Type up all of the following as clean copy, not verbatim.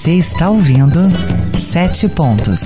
Você está ouvindo 7 Pontos.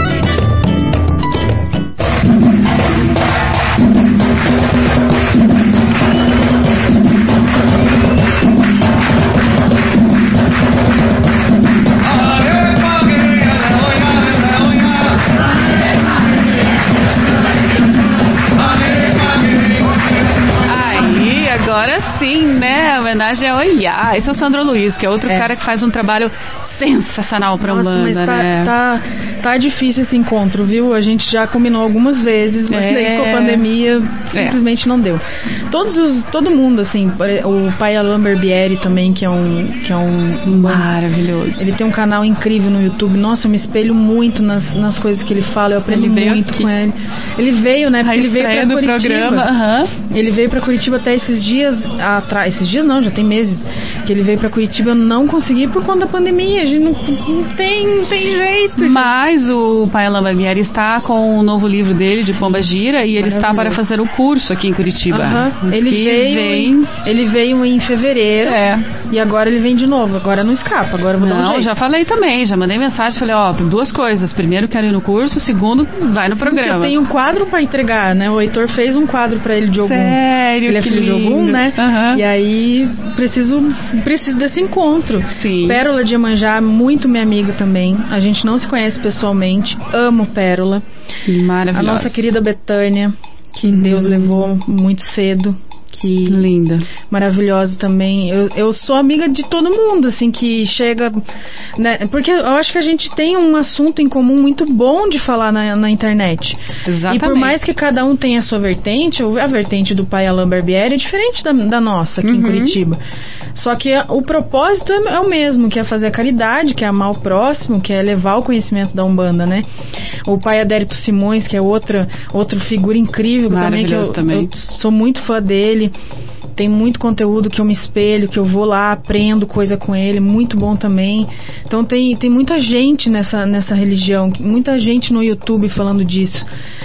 Agora sim, né? Homenagem ao Oiá. Esse é o Sandro Luiz, que é outro cara que faz um trabalho sensacional pra Umbanda, mas né? Tá difícil esse encontro, viu? A gente já combinou algumas vezes, mas daí com a pandemia simplesmente não deu. Todo mundo, assim, o pai Alain Barbieri também, que é um maravilhoso. Ele tem um canal incrível no YouTube. Nossa, eu me espelho muito nas coisas que ele fala, eu aprendo muito com ele. Ele veio, né? Porque ele veio pra Curitiba. Programa, Ele veio pra Curitiba até esses dias atrás. Esses dias não, já tem meses que ele veio pra Curitiba. Eu não consegui por conta da pandemia. A gente não tem jeito. Mas o pai Alain Barbieri está com o novo livro dele, de Pomba Gira, e ele está para fazer o curso aqui em Curitiba. Ele veio em fevereiro e agora ele vem de novo. Agora não escapa, agora eu vou dar um jeito. Já falei também, já mandei mensagem, falei, duas coisas. Primeiro, quero ir no curso, segundo, vai no programa. Eu tenho um quadro para entregar, né? O Heitor fez um quadro para ele de Ogum. Sério? Ele é filho de Ogum, né? E aí preciso desse encontro. Sim. Pérola de Iemanjá, muito minha amiga também. A gente não se conhece pessoalmente. Amo Pérola. Maravilhosa. A nossa querida Betânia, que Deus levou muito cedo. Que linda, maravilhosa também. Eu sou amiga de todo mundo, assim, que chega, né? Porque eu acho que a gente tem um assunto em comum muito bom de falar na internet. Exatamente. E por mais que cada um tenha a sua vertente, a vertente do pai Alain Barbieri é diferente da nossa aqui em Curitiba. Só que o propósito é o mesmo, que é fazer a caridade, que é amar o próximo, que é levar o conhecimento da Umbanda, né? O pai Adérito Simões, que é outra figura incrível também, que eu sou muito fã dele. Tem muito conteúdo que eu me espelho, que eu vou lá, aprendo coisa com ele, muito bom também. Então tem muita gente nessa religião, muita gente no YouTube falando disso.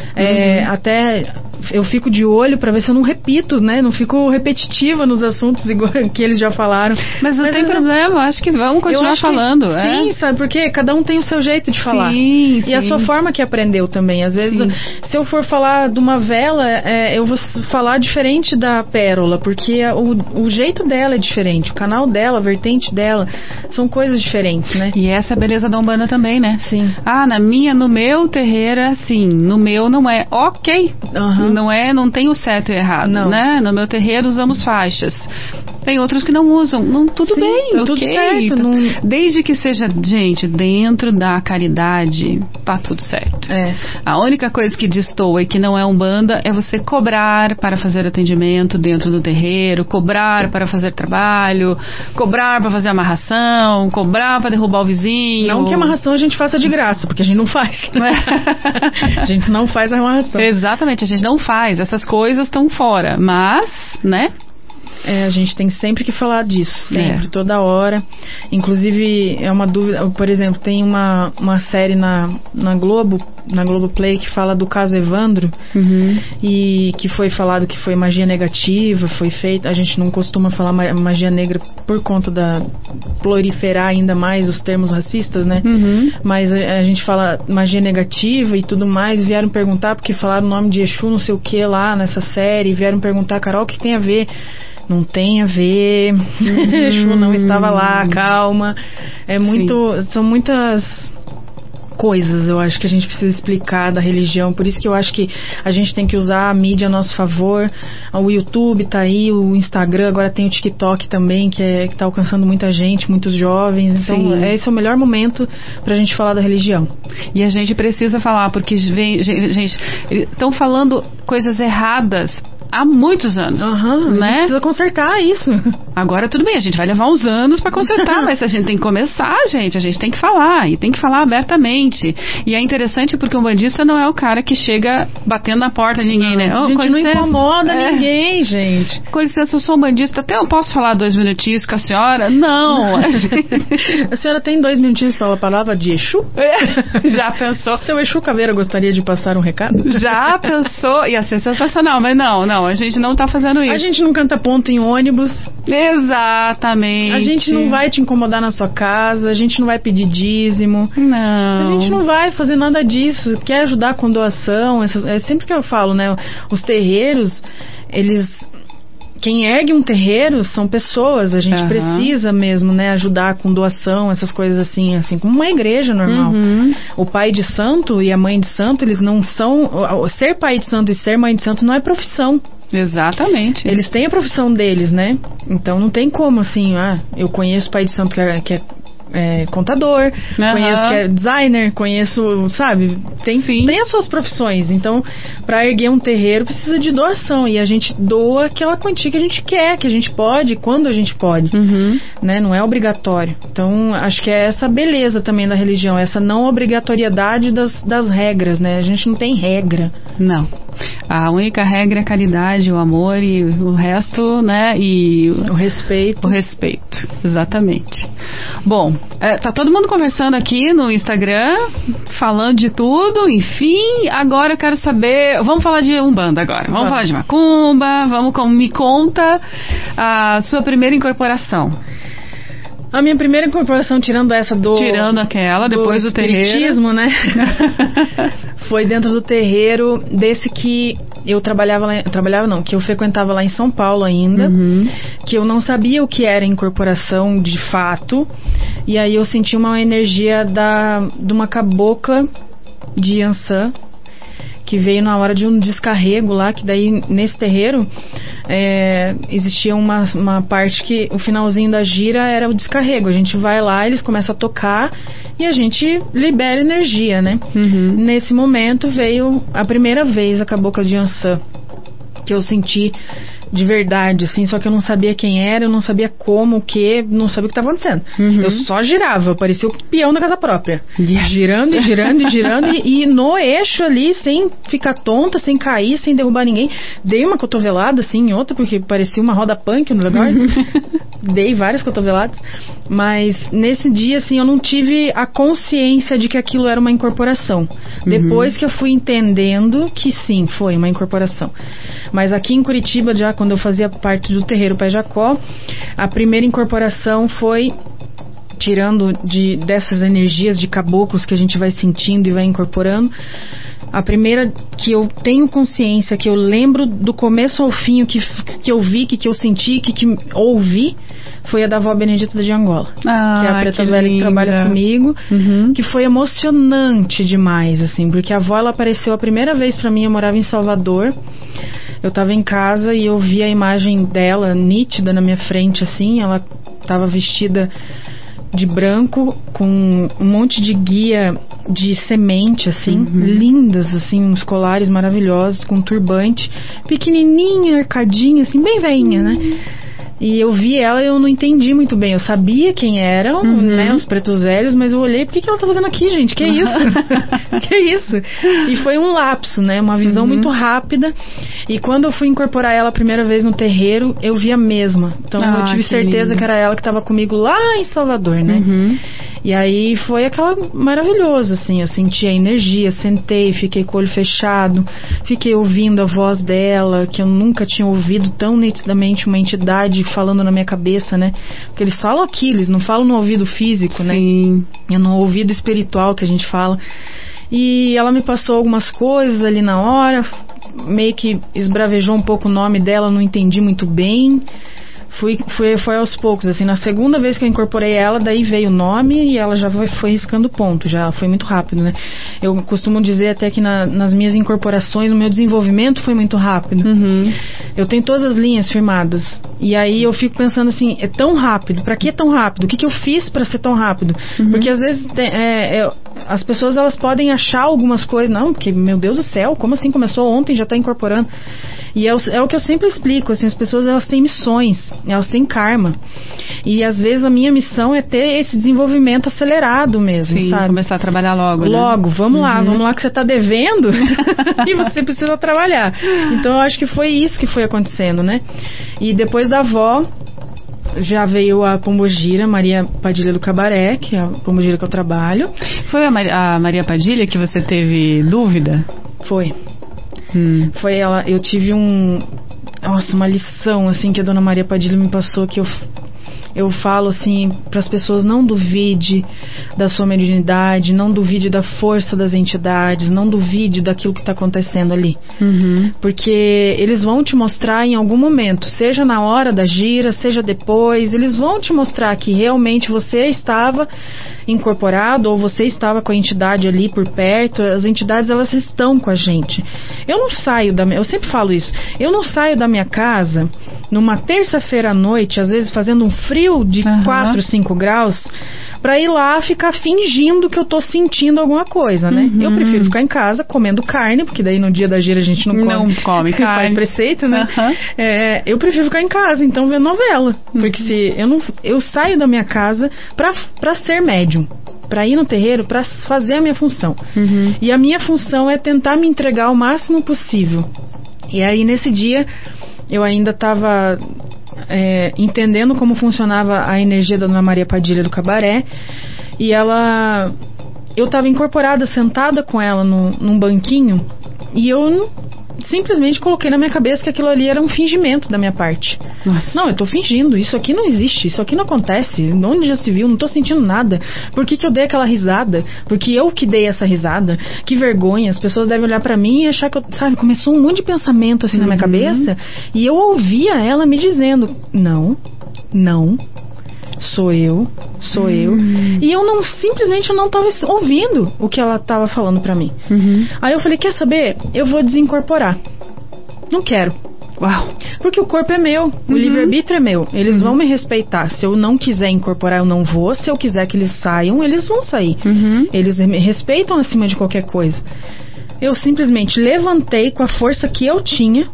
Até eu fico de olho para ver se eu não repito, né? Não fico repetitiva nos assuntos igual que eles já falaram. Mas não tem problema, acho que vamos continuar falando. Sim, sabe? Porque cada um tem o seu jeito de falar. Sim. E a sua forma que aprendeu também. Às vezes, se eu for falar de uma vela, eu vou falar diferente da Pérola, porque o jeito dela é diferente, o canal dela, a vertente dela, são coisas diferentes, né? E essa é a beleza da Umbanda também, né? Sim. No meu terreiro é assim, no meu não é ok. Não tem o certo e errado, né? No meu terreiro usamos faixas. Tem outros que não usam. Tudo bem, tá tudo certo. Desde que seja, gente, dentro da caridade, tá tudo certo. A única coisa que destoa e que não é Umbanda é você cobrar para fazer atendimento dentro do terreiro, cobrar para fazer trabalho, cobrar para fazer amarração, cobrar para derrubar o vizinho. Não que a amarração a gente faça de graça, porque a gente não faz. A gente não faz a amarração. Exatamente, a gente não faz. Essas coisas estão fora. Mas, né? A gente tem sempre que falar disso, sempre, toda hora. Inclusive, é uma dúvida, por exemplo, tem uma série na Globoplay que fala do caso Evandro, e que foi falado que foi magia negativa, foi feita, a gente não costuma falar magia negra por conta da proliferar ainda mais os termos racistas, né? Mas a gente fala magia negativa e tudo mais, vieram perguntar, porque falaram o nome de Exu, não sei o que lá nessa série, vieram perguntar, Carol, o que tem a ver? Não tem a ver, Exu não estava lá, calma. São muitas coisas, eu acho que a gente precisa explicar da religião, por isso que eu acho que a gente tem que usar a mídia a nosso favor. O YouTube tá aí, o Instagram, agora tem o TikTok também, que tá alcançando muita gente, muitos jovens, então esse é o melhor momento pra gente falar da religião. E a gente precisa falar, porque gente, estão falando coisas erradas há muitos anos, né? A gente precisa consertar isso. Agora tudo bem, a gente vai levar uns anos para consertar, mas a gente tem que começar, a gente tem que falar, e tem que falar abertamente. E é interessante porque o bandista não é o cara que chega batendo na porta de ninguém, né? A gente não incomoda ninguém, gente. Com licença, eu sou um bandista, até eu posso falar 2 minutinhos com a senhora? Não. A senhora tem 2 minutinhos para a palavra de Exu? Já pensou? Seu Exu Caveira gostaria de passar um recado? Já pensou? Ia ser sensacional, mas não. Não, a gente não tá fazendo isso. A gente não canta ponto em ônibus. Exatamente. A gente não vai te incomodar na sua casa, a gente não vai pedir dízimo. Não. A gente não vai fazer nada disso. Quer ajudar com doação, é sempre que eu falo, né? Os terreiros, quem ergue um terreiro são Pessoas, a gente precisa mesmo, né, ajudar com doação, essas coisas assim como uma igreja normal. O pai de santo e a mãe de santo, eles não são... Ser pai de santo e ser mãe de santo não é profissão. Exatamente. Eles têm a profissão deles, né? Então não tem como assim, eu conheço pai de santo que é contador, conheço que é designer, conheço, sabe? Tem as suas profissões. Então, para erguer um terreiro precisa de doação, e a gente doa aquela quantia que a gente quer, que a gente pode, quando a gente pode, né? Não é obrigatório. Então, acho que é essa beleza também da religião, essa não obrigatoriedade das regras, né? A gente não tem regra. Não. A única regra é a caridade, o amor, e o resto, né? E o respeito. O respeito, exatamente. Bom, tá todo mundo conversando aqui no Instagram, falando de tudo, enfim. Agora eu quero saber, vamos falar de Umbanda agora. Vamos falar de Macumba, me conta a sua primeira incorporação. A minha primeira incorporação, tirando aquela, depois do terreiro, né? Foi dentro do terreiro desse que eu que eu frequentava lá em São Paulo ainda, que eu não sabia o que era incorporação de fato, e aí eu senti uma energia de uma cabocla de Iansã, que veio na hora de um descarrego lá, que daí nesse terreiro existia uma parte que o finalzinho da gira era o descarrego. A gente vai lá, eles começam a tocar e a gente libera energia, né? Nesse momento veio a primeira vez a cabocla de Iansã, que eu senti de verdade, assim, só que eu não sabia quem era, eu não sabia como, o que, não sabia o que estava acontecendo. Eu só girava, parecia o peão da casa própria. Girando e girando e girando, e no eixo ali, sem ficar tonta, sem cair, sem derrubar ninguém. Dei uma cotovelada, assim, em outra, porque parecia uma roda punk no lugar. Dei várias cotoveladas, mas nesse dia, assim, eu não tive a consciência de que aquilo era uma incorporação. Depois que eu fui entendendo que sim, foi uma incorporação. Mas aqui em Curitiba, já quando eu fazia parte do terreiro Pé Jacó, a primeira incorporação foi, tirando dessas energias de caboclos que a gente vai sentindo e vai incorporando, a primeira que eu tenho consciência, que eu lembro do começo ao fim, que eu vi, que eu senti, que ouvi, foi a da avó Benedita de Angola, que é a preta velha que trabalha comigo, que foi emocionante demais, assim, porque a avó, ela apareceu a primeira vez pra mim, eu morava em Salvador. Eu tava em casa e eu vi a imagem dela nítida na minha frente, assim. Ela tava vestida de branco, com um monte de guia de semente, assim, lindas, assim, uns colares maravilhosos, com um turbante, pequenininha, arcadinha, assim, bem veinha, né? E eu vi ela e eu não entendi muito bem. Eu sabia quem eram, né, os pretos velhos, mas eu olhei, por que ela tá fazendo aqui, gente? Que isso? Que isso? E foi um lapso, né? Uma visão muito rápida. E quando eu fui incorporar ela a primeira vez no terreiro, eu vi a mesma. Então eu tive certeza que era ela que estava comigo lá em Salvador, né? E aí foi aquela maravilhoso, assim, eu senti a energia, sentei, fiquei com o olho fechado, fiquei ouvindo a voz dela, que eu nunca tinha ouvido tão nitidamente uma entidade falando na minha cabeça, né? Porque eles falam aqui, eles não falam no ouvido físico, né? É no ouvido espiritual que a gente fala. E ela me passou algumas coisas ali na hora, meio que esbravejou um pouco o nome dela, não entendi muito bem. Foi aos poucos, assim, na segunda vez que eu incorporei ela, daí veio o nome e ela já foi riscando ponto, já foi muito rápido, né? Eu costumo dizer até que nas minhas incorporações, no meu desenvolvimento foi muito rápido. Eu tenho todas as linhas firmadas, e aí eu fico pensando assim, é tão rápido, pra que tão rápido? O que eu fiz pra ser tão rápido? Porque às vezes as pessoas, elas podem achar algumas coisas, não, porque, meu Deus do céu, como assim começou ontem, já tá incorporando? E é o que eu sempre explico, assim, as pessoas, elas têm missões, elas têm karma. E às vezes a minha missão é ter esse desenvolvimento acelerado mesmo, sabe? Começar a trabalhar logo, né? Logo, vamos lá que você tá devendo e você precisa trabalhar. Então eu acho que foi isso que foi acontecendo, né? E depois da avó, já veio a Pombogira, Maria Padilha do Cabaré, que é a Pombogira que eu trabalho. Foi a Maria Padilha que você teve dúvida? Foi. Foi ela, eu tive Nossa, uma lição, assim, que a Dona Maria Padilha me passou, que eu falo, assim, para as pessoas: não duvide da sua mediunidade, não duvide da força das entidades, não duvide daquilo que está acontecendo ali. Porque eles vão te mostrar em algum momento, seja na hora da gira, seja depois, eles vão te mostrar que realmente você estava incorporado ou você estava com a entidade ali por perto. As entidades, elas estão com a gente. Eu sempre falo isso, eu não saio da minha casa numa terça-feira à noite, às vezes fazendo um frio de 4, 5 graus, pra ir lá ficar fingindo que eu tô sentindo alguma coisa, né? Eu prefiro ficar em casa comendo carne, porque daí no dia da gira a gente não come carne. Faz preceito, né? Eu prefiro ficar em casa, então, ver novela. Porque se eu saio da minha casa pra ser médium, pra ir no terreiro, pra fazer a minha função. E a minha função é tentar me entregar o máximo possível. E aí, nesse dia, eu ainda estava entendendo como funcionava a energia da Dona Maria Padilha do Cabaré. E eu estava incorporada, sentada com ela num banquinho. E eu simplesmente coloquei na minha cabeça que aquilo ali era um fingimento da minha parte. Nossa. Não, eu tô fingindo, isso aqui não existe, isso aqui não acontece, onde já se viu, não tô sentindo nada. Por que eu dei aquela risada? Porque eu que dei essa risada. Que vergonha, as pessoas devem olhar pra mim e achar que sabe, começou um monte de pensamento assim na minha cabeça. E eu ouvia ela me dizendo: não, sou eu. E eu simplesmente não estava ouvindo o que ela estava falando pra mim. Aí eu falei: quer saber? Eu vou desincorporar. Não quero. Uau. Porque o corpo é meu, o livre-arbítrio é meu. Eles vão me respeitar. Se eu não quiser incorporar, eu não vou. Se eu quiser que eles saiam, eles vão sair. Eles me respeitam acima de qualquer coisa. Eu simplesmente levantei com a força que eu tinha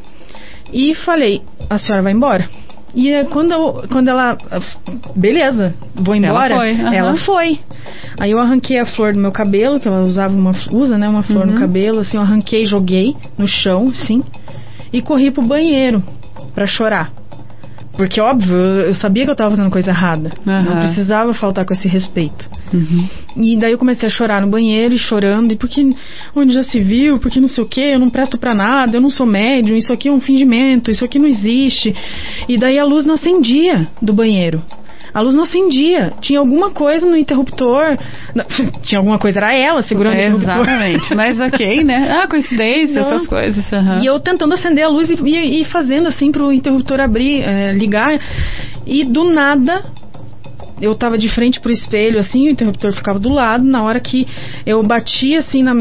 e falei: a senhora vai embora? E quando ela... Beleza, vou embora. Ela foi. Aí eu arranquei a flor do meu cabelo, que ela usa uma flor no cabelo, assim, eu arranquei e joguei no chão, assim, e corri pro banheiro pra chorar. Porque, óbvio, eu sabia que eu tava fazendo coisa errada. Não precisava faltar com esse respeito. E daí eu comecei a chorar no banheiro, e chorando, e porque onde já se viu, porque não sei o que, eu não presto pra nada, eu não sou médium, isso aqui é um fingimento, isso aqui não existe. E daí a luz não acendia do banheiro. A luz não acendia. Tinha alguma coisa no interruptor. Não, tinha alguma coisa, era ela segurando o interruptor. Exatamente. Mas ok, né? Coincidência, essas coisas. E eu tentando acender a luz e fazendo assim pro interruptor abrir, ligar. E do nada, eu tava de frente pro espelho, assim, o interruptor ficava do lado. Na hora que eu bati assim na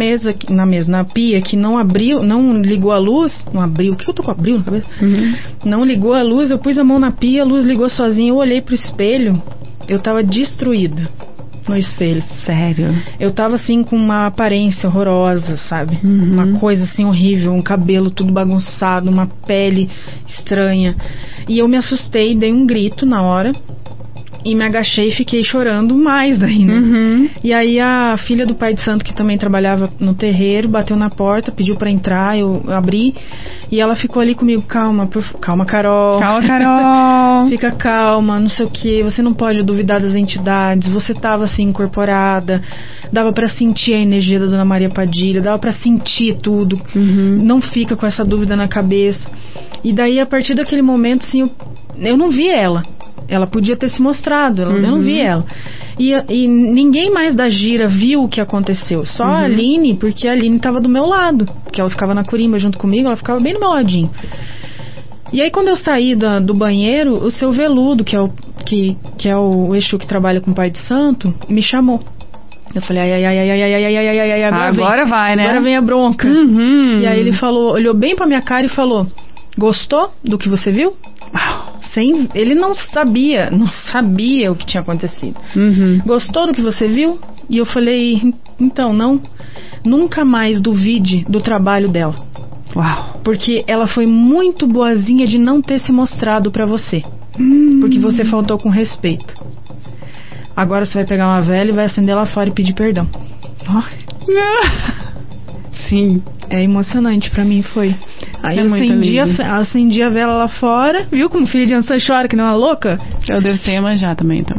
pia, que não abriu, não ligou a luz. Não abriu, o que eu tô com abril na cabeça? Não ligou a luz, eu pus a mão na pia, a luz ligou sozinha. Eu olhei pro espelho, eu tava destruída no espelho. Sério? Eu tava assim com uma aparência horrorosa, sabe? Uma coisa assim horrível, um cabelo tudo bagunçado, uma pele estranha. E eu me assustei, dei um grito na hora. E me agachei e fiquei chorando mais daí, né? E aí a filha do pai de santo, que também trabalhava no terreiro, bateu na porta, pediu pra entrar, eu abri. E ela ficou ali comigo: calma, Carol. Calma, Carol. Fica calma, não sei o que, você não pode duvidar das entidades, você tava assim incorporada, dava pra sentir a energia da Dona Maria Padilha, dava pra sentir tudo. Não fica com essa dúvida na cabeça. E daí, a partir daquele momento, assim, eu não vi ela. Ela podia ter se mostrado, eu não vi ela. E ninguém mais da gira viu o que aconteceu. Só a Aline, porque a Aline estava do meu lado. Porque ela ficava na corimba junto comigo, ela ficava bem do meu ladinho. E aí, quando eu saí do banheiro, o seu Veludo, que é o Exu que trabalha com o pai de santo, me chamou. Eu falei: agora vai, né? Agora vem a bronca. E aí ele falou, olhou bem pra minha cara e falou: gostou do que você viu? Ele não sabia o que tinha acontecido. Gostou do que você viu? E eu falei: então, nunca mais duvide do trabalho dela. Uau. Porque ela foi muito boazinha de não ter se mostrado pra você. Porque você faltou com respeito. Agora você vai pegar uma vela e vai acender lá fora e pedir perdão. Sim. É emocionante pra mim, foi. Aí eu acendi a vela lá fora. Viu como filha de Ansan chora que não é uma louca? Eu devo ser Iemanjá também, então.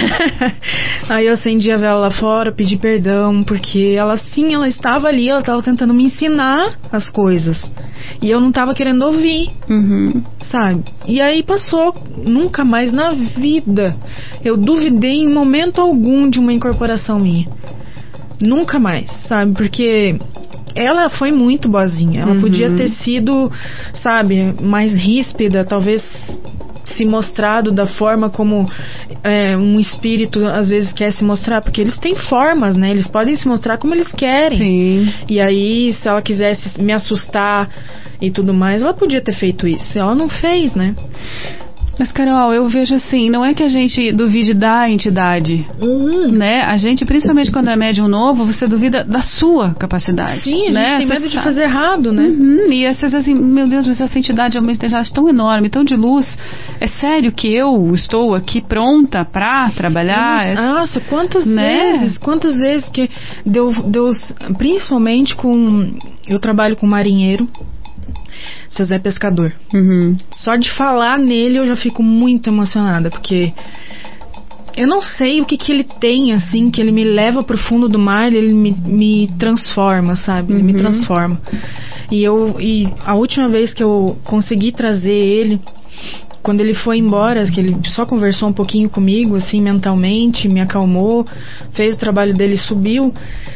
Aí eu acendi a vela lá fora, pedi perdão, porque ela estava ali, ela estava tentando me ensinar as coisas. E eu não estava querendo ouvir, sabe? E aí passou, nunca mais na vida eu duvidei em momento algum de uma incorporação minha. Nunca mais, sabe? Porque ela foi muito boazinha. Ela podia ter sido, sabe, mais ríspida, talvez se mostrado da forma como um espírito às vezes quer se mostrar, porque eles têm formas, né? Eles podem se mostrar como eles querem. Sim. E aí, se ela quisesse me assustar e tudo mais, ela podia ter feito isso. Ela não fez, né? Mas, Carol, eu vejo assim, não é que a gente duvide da entidade, né? A gente, principalmente quando é médium novo, você duvida da sua capacidade. Sim, a gente né? tem medo de fazer errado, né? E às vezes assim, meu Deus, mas essa entidade é uma entidade tão enorme, tão de luz. É sério que eu estou aqui pronta pra trabalhar? Nossa, quantas vezes que Deus, principalmente eu trabalho com marinheiro, Seu Zé Pescador. Só de falar nele eu já fico muito emocionada, porque eu não sei o que ele tem, assim, que ele me leva pro fundo do mar, ele me transforma, sabe? Ele me transforma. E a última vez que eu consegui trazer ele, quando ele foi embora, que ele só conversou um pouquinho comigo, assim, mentalmente, me acalmou, fez o trabalho dele e subiu.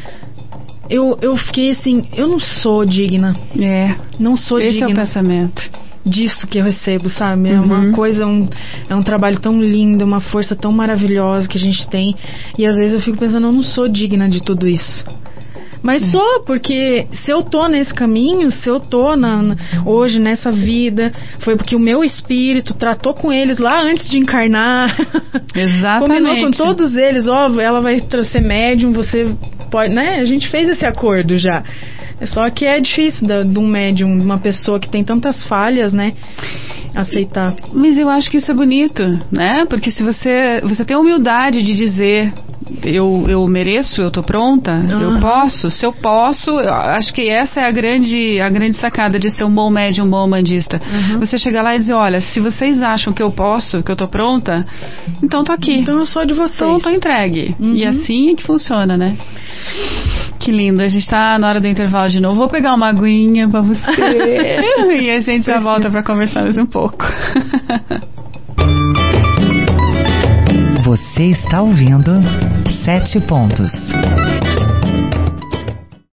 Eu fiquei assim, eu não sou digna. Não sou digna. Esse é o pensamento. Disso que eu recebo, sabe? É uma coisa, é um trabalho tão lindo, uma força tão maravilhosa que a gente tem. E às vezes eu fico pensando, eu não sou digna de tudo isso. Mas sou, porque se eu tô nesse caminho, se eu tô hoje nessa vida, foi porque o meu espírito tratou com eles lá antes de encarnar. Exatamente. Combinou com todos eles, ela vai ser médium, você pode, né? A gente fez esse acordo já. Só que é difícil de um médium, de uma pessoa que tem tantas falhas, né? Aceitar. Mas eu acho que isso é bonito, né? Porque se você tem a humildade de dizer eu mereço, eu tô pronta, eu posso, se eu posso, eu acho que essa é a grande sacada de ser um bom médium, um bom umbandista. Você chegar lá e dizer, olha, se vocês acham que eu posso, que eu tô pronta, então tô aqui. Então eu sou de vocês. Então eu tô entregue. E assim é que funciona, né? Que lindo, a gente tá na hora do intervalo de novo. Vou pegar uma aguinha pra você e a gente já volta pra conversar mais um pouco. Você está ouvindo 7 Pontos.